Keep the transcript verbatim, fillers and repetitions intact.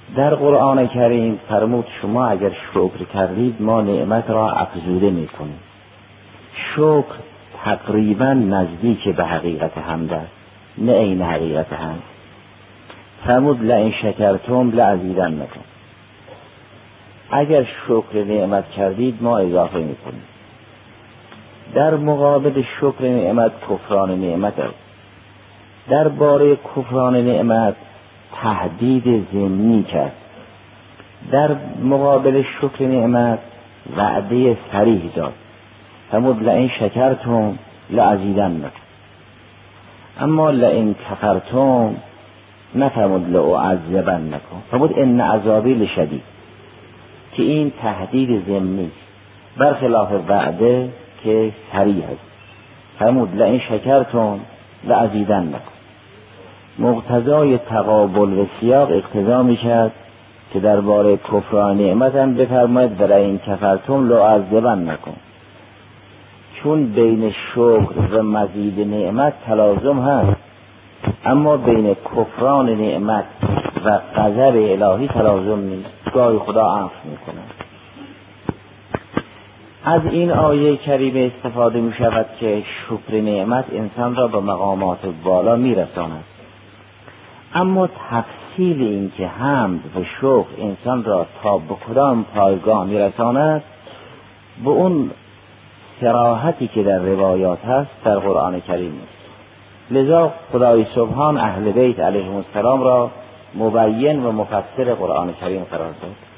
در قرآن کریم فرمود شما اگر شکر کردید ما نعمت را افزوده میکنیم. شکر تقریبا نزدیک به حقیقت حمد است، نه عین حقیقت حمد. فرمود لئن شکرتم لازیدنکم، اگر شکر نعمت کردید ما اضافه میکنیم. در مقابل شکر نعمت کفران نعمت است. در باره کفران نعمت تهدید ضمنی کرد، در مقابل شکر نعمت وعده صریح داد. فرمود لئن شکرتم لازیدنکم. اما لئن کفرتم نفرمود لأعذبنکم، فرمود ان عذابی لشدید، که این تهدید ضمنی است برخلاف وعده که صریح است. فرمود لئن شکرتم لازیدنکم. مقتضای تقابل و سیاق اقتضا می‌کرد که درباره کفران نعمت هم بفرماید لئن کفرتم لأعذبنکم، چون بین شکر و مزید نعمت تلازم هست، اما بین کفران نعمت و غضب الهی تلازم نیست، گاهی خدا عفو میکنه. از این آیه کریمه استفاده می شود که شکر نعمت انسان را به مقامات بالا می رساند، اما تفصیل این که حمد و شکر انسان را تا به کدام پایگاه می رساند به اون صراحتی که در روایات هست در قرآن کریم است. لذا خدای سبحان اهل بیت علیهم السلام را مبین و مفسر قرآن کریم قرار داد.